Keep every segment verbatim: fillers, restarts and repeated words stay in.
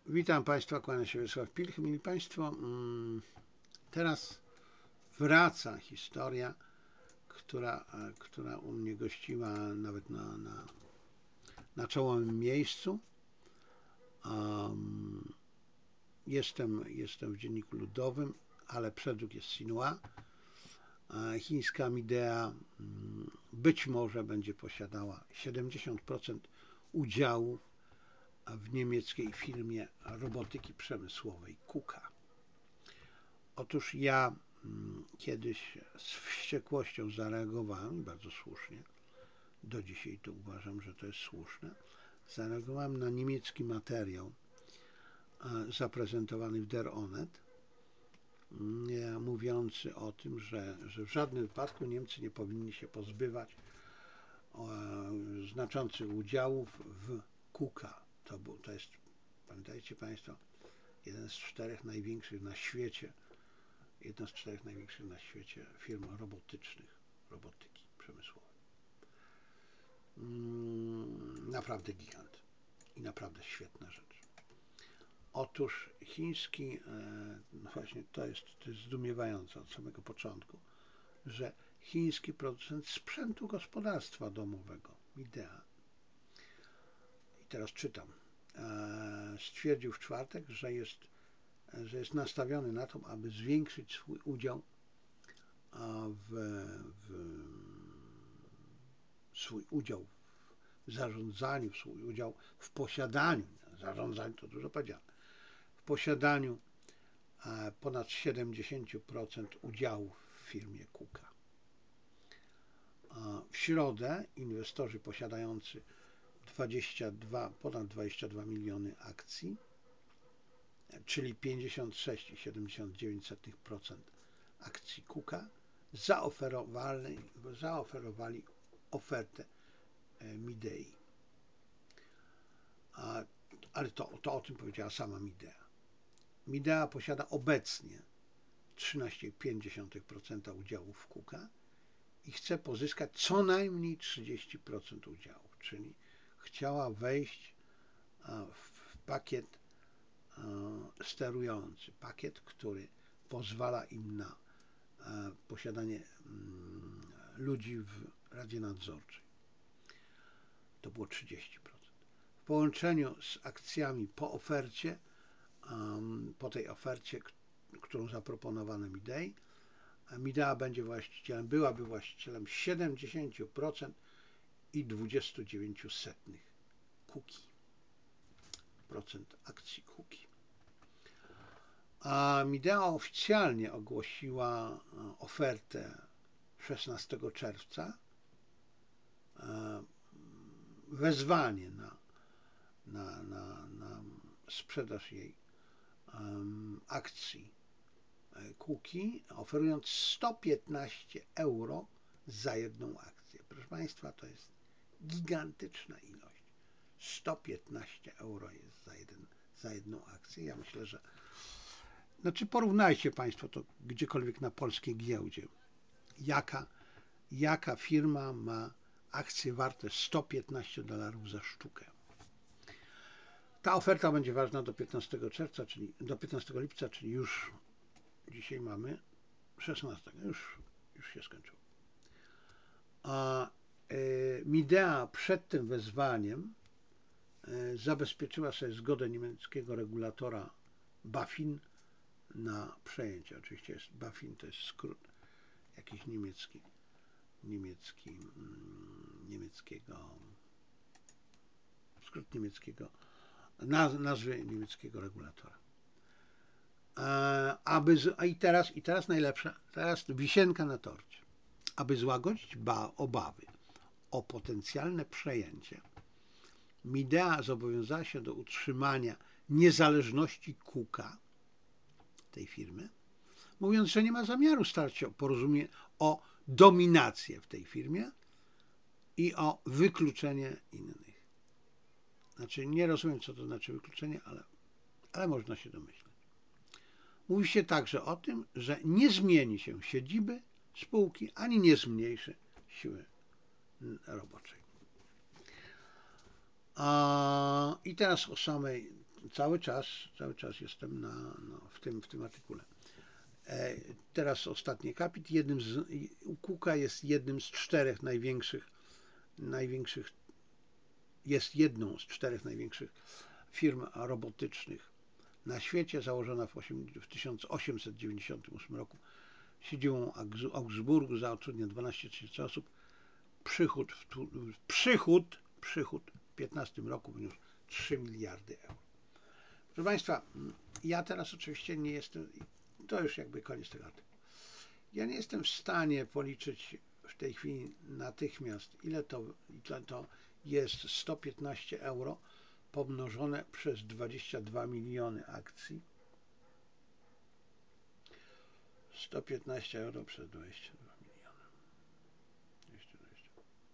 Witam Państwa, kłania się Wiesław Pilch. Mili Państwo, mm, teraz wraca historia, która, e, która u mnie gościła nawet na, na, na czołowym miejscu. Um, jestem, jestem w Dzienniku Ludowym, ale przedruk jest Xinhua. E, Chińska Midea mm, być może będzie posiadała siedemdziesiąt procent udziału w niemieckiej firmie robotyki przemysłowej KUKA. Otóż ja mm, kiedyś z wściekłością zareagowałem, bardzo słusznie, do dzisiaj to uważam, że to jest słuszne, zareagowałem na niemiecki materiał e, zaprezentowany w Der Onet, mm, mówiący o tym, że, że w żadnym wypadku Niemcy nie powinni się pozbywać e, znaczących udziałów w KUKA. To, był, to jest, pamiętajcie Państwo, jeden z czterech największych na świecie, jedna z czterech największych na świecie firm robotycznych, robotyki przemysłowej. Mm, naprawdę gigant i naprawdę świetna rzecz. Otóż chiński, no właśnie to jest, to jest zdumiewające od samego początku, że chiński producent sprzętu gospodarstwa domowego, Midea, i teraz czytam, stwierdził w czwartek, że jest, że jest nastawiony na to, aby zwiększyć swój udział w, w swój udział w zarządzaniu, swój udział w posiadaniu, zarządzaniu to dużo powiedziane, w posiadaniu ponad siedemdziesiąt procent udziałów w firmie KUKA. W środę inwestorzy posiadający dwadzieścia dwa, ponad dwadzieścia dwa miliony akcji, czyli pięćdziesiąt sześć przecinek siedemdziesiąt dziewięć procent akcji KUKA, zaoferowali, zaoferowali ofertę Midei. Ale to, to o tym powiedziała sama Midea. Midea posiada obecnie trzynaście przecinek pięć procent udziałów w KUKA i chce pozyskać co najmniej trzydzieści procent udziałów, czyli chciała wejść w pakiet sterujący, pakiet, który pozwala im na posiadanie ludzi w Radzie Nadzorczej. To było trzydzieści procent. W połączeniu z akcjami po ofercie, po tej ofercie, którą zaproponowano Midei, Midea będzie właścicielem, byłaby właścicielem siedemdziesiąt procent i dwadzieścia dziewięć procent KUKI, procent akcji KUKI. A Midea oficjalnie ogłosiła ofertę szesnastego czerwca, wezwanie na, na, na, na sprzedaż jej um, akcji KUKI, oferując sto piętnaście euro za jedną akcję. Proszę Państwa, to jest gigantyczna ilość. sto piętnaście euro jest za, jeden, za jedną akcję. Ja myślę, że znaczy porównajcie Państwo to gdziekolwiek na polskiej giełdzie. Jaka, jaka firma ma akcje warte sto piętnaście dolarów za sztukę. Ta oferta będzie ważna do piętnastego czerwca, czyli do piętnastego lipca, czyli już dzisiaj mamy szesnastego, już, już się skończyło. A y, Midea przed tym wezwaniem y, zabezpieczyła sobie zgodę niemieckiego regulatora BaFin na przejęcie. Oczywiście jest BaFin, to jest skrót jakiś niemiecki, niemiecki, mm, niemieckiego, skrót niemieckiego, naz, nazwy niemieckiego regulatora. Aby, a i teraz, i teraz najlepsza, teraz wisienka na torcie. Aby złagodzić ba, obawy o potencjalne przejęcie, Midea zobowiązała się do utrzymania niezależności KUKA, tej firmy, mówiąc, że nie ma zamiaru starać się o porozumienie, o dominację w tej firmie i o wykluczenie innych. Znaczy, nie rozumiem, co to znaczy wykluczenie, ale, ale można się domyśleć. Mówi się także o tym, że nie zmieni się siedziby spółki, ani nie zmniejszy siły roboczej. A, I teraz o samej, cały czas, cały czas jestem na, no, w, tym, w tym artykule. E, teraz ostatni akapit. Jednym z, KUKA jest jednym z czterech największych, największych, jest jedną z czterech największych firm robotycznych na świecie, założona w, w tysiąc osiemset dziewięćdziesiątym ósmym roku, siedzibą w Augsburgu, zatrudnia dwanaście tysięcy osób. Przychód w, przychód, przychód w dwa tysiące piętnastym roku wyniósł trzy miliardy euro. Proszę Państwa, ja teraz oczywiście nie jestem, to już jakby koniec tego artykułu. Ja nie jestem w stanie policzyć w tej chwili natychmiast, ile to, ile to jest sto piętnaście euro pomnożone przez dwadzieścia dwa miliony akcji. sto piętnaście euro przez dwadzieścia dwa miliony. dwieście dwadzieścia.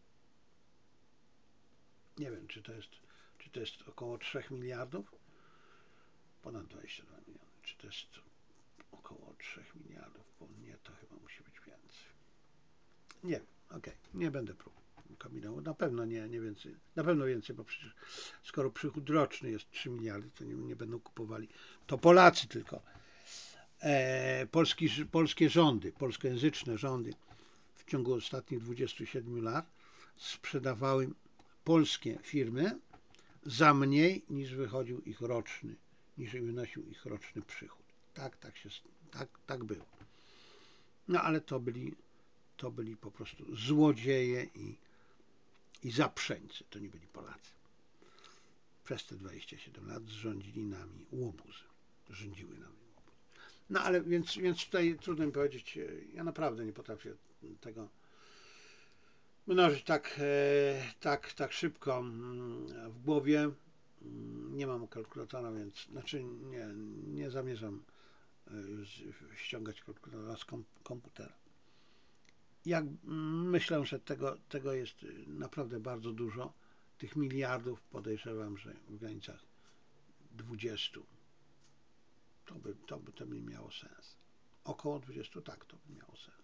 Nie wiem, czy to jest, czy to jest około trzy miliardów? Ponad dwadzieścia dwa miliony. Czy to jest około trzy miliardów? Bo nie, to chyba musi być więcej. Nie wiem, okej, okay. Nie będę próbował kombinował. Na pewno nie, nie więcej. Na pewno więcej, bo przecież skoro przychód roczny jest trzy miliardy, to nie, nie będą kupowali. To Polacy tylko. E, polski, polskie rządy, polskojęzyczne rządy w ciągu ostatnich dwudziestu siedmiu lat sprzedawały polskie firmy za mniej niż wychodził ich roczny, niż wynosił ich roczny przychód. Tak, tak się, tak, tak było. No ale to byli, to byli po prostu złodzieje i, i zaprzeńcy, to nie byli Polacy. Przez te dwadzieścia siedem lat rządzili nami łobuzy, rządziły nami łobuzy. No ale więc, więc tutaj trudno mi powiedzieć, ja naprawdę nie potrafię tego mnożyć tak, tak, tak szybko w głowie. Nie mam kalkulatora, więc znaczy nie, nie zamierzam ściągać kalkulatora z komputera. Jak myślę, że tego, tego jest naprawdę bardzo dużo. Tych miliardów podejrzewam, że w granicach dwudziestu to by, to by, to by miało sens. Około dwudziestu, tak, to by miało sens.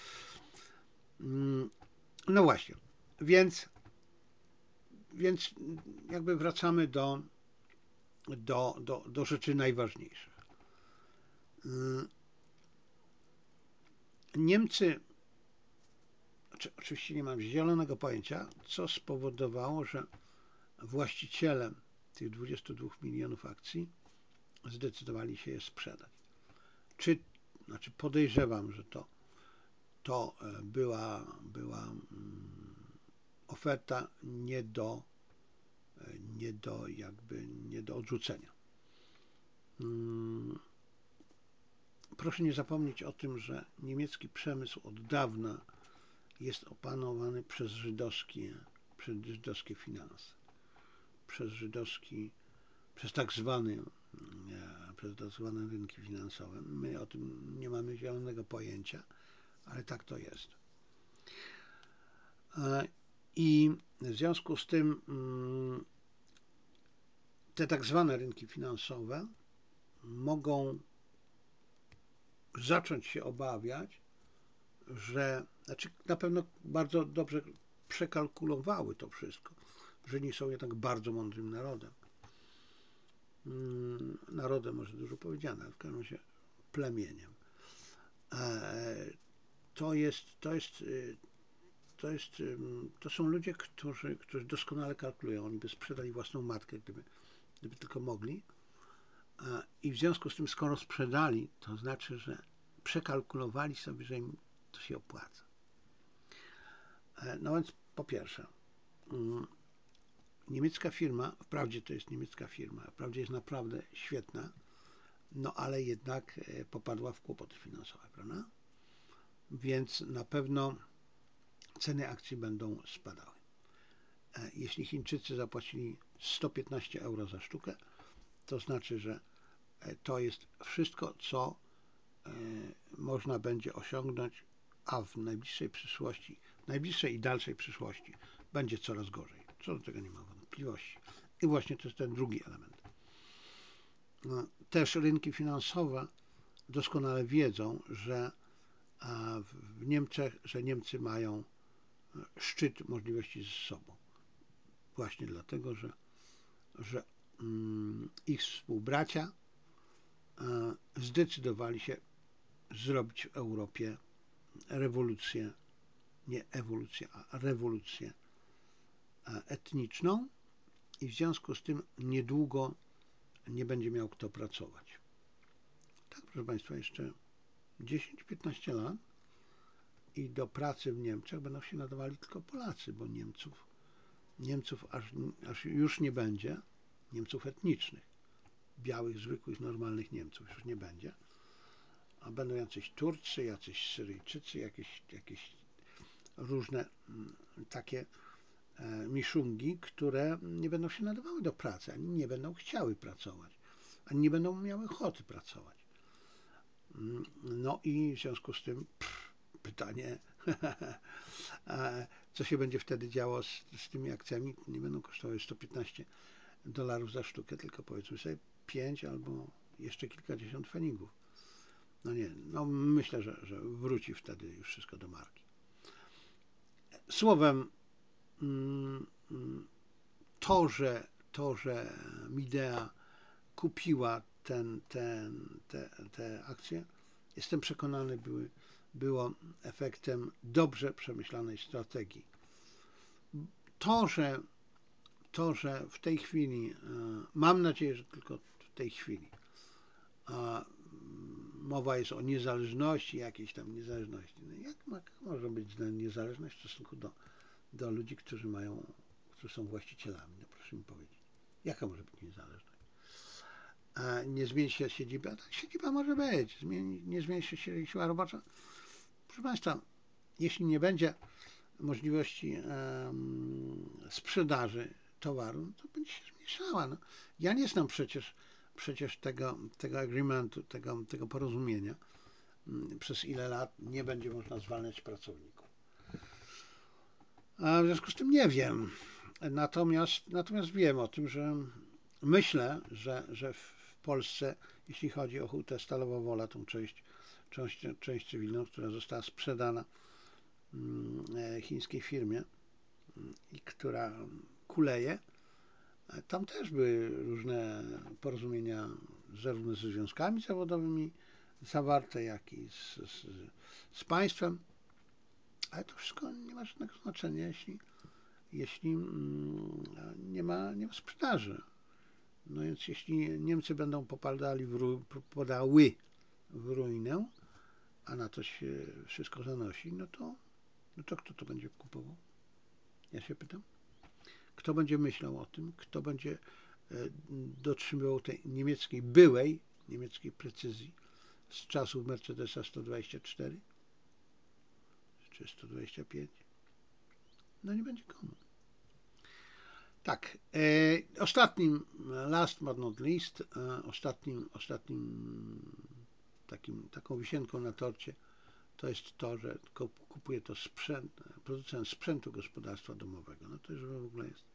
No właśnie, więc, więc jakby wracamy do, do, do, do rzeczy najważniejszych. Niemcy, oczywiście nie mam zielonego pojęcia, co spowodowało, że właścicielem tych dwudziestu dwóch milionów akcji zdecydowali się je sprzedać. Czy, znaczy podejrzewam, że to, to była, była oferta nie do, nie do jakby nie do odrzucenia. Proszę nie zapomnieć o tym, że niemiecki przemysł od dawna jest opanowany przez żydowskie, przez żydowskie finanse, przez żydowski, przez tak zwany, przez tak zwane rynki finansowe. My o tym nie mamy zielonego pojęcia, ale tak to jest. I w związku z tym te tak zwane rynki finansowe mogą zacząć się obawiać, że, znaczy na pewno bardzo dobrze przekalkulowały to wszystko, że nie są jednak bardzo mądrym narodem. Narodem może dużo powiedziane, ale w każdym razie plemieniem. To jest, to jest, to jest, to są ludzie, którzy, którzy doskonale kalkulują. Oni by sprzedali własną matkę, gdyby, gdyby tylko mogli. I w związku z tym, skoro sprzedali, to znaczy, że przekalkulowali sobie, że im to się opłaca. No więc po pierwsze, niemiecka firma, wprawdzie to jest niemiecka firma, wprawdzie jest naprawdę świetna, no ale jednak popadła w kłopoty finansowe, prawda? Więc na pewno ceny akcji będą spadały. Jeśli Chińczycy zapłacili sto piętnaście euro za sztukę, to znaczy, że to jest wszystko, co można będzie osiągnąć, a w najbliższej przyszłości, w najbliższej i dalszej przyszłości będzie coraz gorzej. Co do tego nie ma wątpliwości. I właśnie to jest ten drugi element. Też rynki finansowe doskonale wiedzą, że w Niemczech, że Niemcy mają szczyt możliwości z sobą. Właśnie dlatego, że, że ich współbracia zdecydowali się zrobić w Europie rewolucję, nie ewolucję, a rewolucję etniczną i w związku z tym niedługo nie będzie miał kto pracować. Tak, proszę Państwa, jeszcze dziesięć piętnaście lat i do pracy w Niemczech będą się nadawali tylko Polacy, bo Niemców, Niemców aż, aż już nie będzie, Niemców etnicznych, białych, zwykłych, normalnych Niemców już nie będzie, a będą jacyś Turcy, jacyś Syryjczycy, jakieś, jakieś różne takie miszungi, które nie będą się nadawały do pracy, ani nie będą chciały pracować, ani nie będą miały ochoty pracować. No i w związku z tym pff, pytanie, co się będzie wtedy działo z, z tymi akcjami? Nie będą kosztowały sto piętnaście dolarów za sztukę, tylko powiedzmy sobie pięć albo jeszcze kilkadziesiąt fenigów. No nie, no myślę, że, że wróci wtedy już wszystko do marki. Słowem, to, że, to, że Midea kupiła ten, ten, te, te akcje, jestem przekonany, były, było efektem dobrze przemyślanej strategii. To, że, to, że w tej chwili, mam nadzieję, że tylko w tej chwili, mowa jest o niezależności, jakiejś tam niezależności. No jak, jak może być niezależność w stosunku do, do ludzi, którzy mają, którzy są właścicielami? No proszę mi powiedzieć. Jaka może być niezależność? A nie zmieni się siedziba? Tak, siedziba może być. Zmieni, nie zmieni się siła robocza? Proszę Państwa, jeśli nie będzie możliwości um, sprzedaży towaru, no to będzie się zmniejszała. No. Ja nie znam przecież, przecież tego, tego agreementu, tego, tego porozumienia, przez ile lat nie będzie można zwalniać pracowników. A w związku z tym nie wiem. Natomiast, natomiast wiem o tym, że myślę, że, że w Polsce, jeśli chodzi o hutę Stalowa Wola, tą część, część, część cywilną, która została sprzedana chińskiej firmie i która kuleje, tam też były różne porozumienia zarówno ze związkami zawodowymi zawarte, jak i z, z, z państwem, ale to wszystko nie ma żadnego znaczenia, jeśli, jeśli nie ma, nie ma sprzedaży. No więc jeśli Niemcy będą popadali w ru, popadały w ruinę, a na to się wszystko zanosi, no to, no to kto to będzie kupował? Ja się pytam. Kto będzie myślał o tym? Kto będzie dotrzymywał tej niemieckiej, byłej niemieckiej precyzji z czasów Mercedesa sto dwadzieścia cztery czy sto dwadzieścia pięć? No nie będzie komu. Tak, e, ostatnim, last but not least, e, ostatnim, ostatnim takim, taką wisienką na torcie to jest to, że kupuje to sprzęt, producent sprzętu gospodarstwa domowego. No to już w ogóle jest,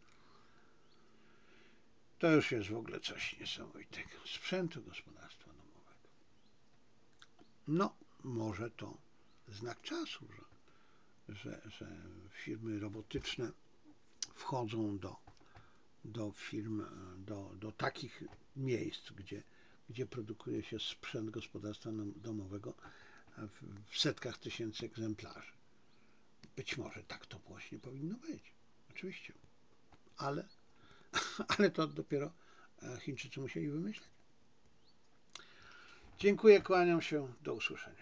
to już jest w ogóle coś niesamowitego. Sprzętu gospodarstwa domowego. No, może to znak czasu, że, że, że firmy robotyczne wchodzą do, do firm, do, do takich miejsc, gdzie, gdzie produkuje się sprzęt gospodarstwa domowego w, w setkach tysięcy egzemplarzy. Być może tak to właśnie powinno być. Oczywiście. Ale, ale to dopiero Chińczycy musieli wymyśleć. Dziękuję, kłaniam się. Do usłyszenia.